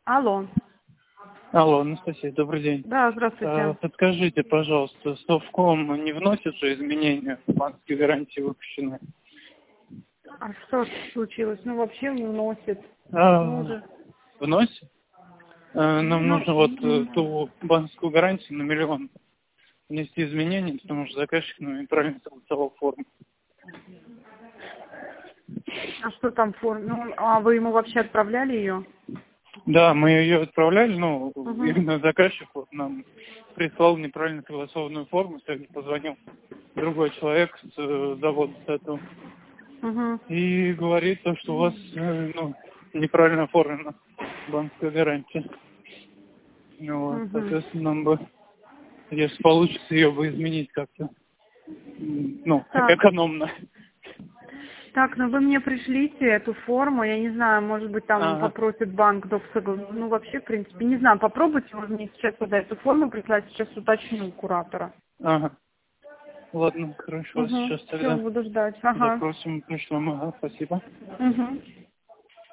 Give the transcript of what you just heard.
Алло. Алло, Анастасия, добрый день. Да, здравствуйте. Подскажите, пожалуйста, Совком не вносит же изменения в банковские гарантии выпущенные? А что случилось? Ну, вообще не вносит. Ну, уже. Вносит? Нам Ну, нужно вот ту банковскую гарантию на 1 миллион внести изменения, потому что заказчик неправильно согласовал форму. а что там Ну, а вы ему вообще отправляли ее? Да, мы ее отправляли, но Угу. именно заказчик вот нам прислал неправильно согласованную форму, сегодня позвонил другой человек с завода с этого. Угу. И говорит то, что у вас неправильно оформлена банковская гарантия. Ну, вот, Угу. соответственно, нам бы, если получится, ее бы изменить как-то, Так. экономно. Так, ну вы мне пришлите эту форму, я не знаю, может быть, там Ага, попросит банк ну, вообще, в принципе, не знаю, попробуйте вы мне сейчас тогда эту форму прислать, сейчас уточню у куратора. ага. Ладно, хорошо, Угу. сейчас Все, тогда буду ждать. Ага. запросим, пришлем. Ага, спасибо. Угу.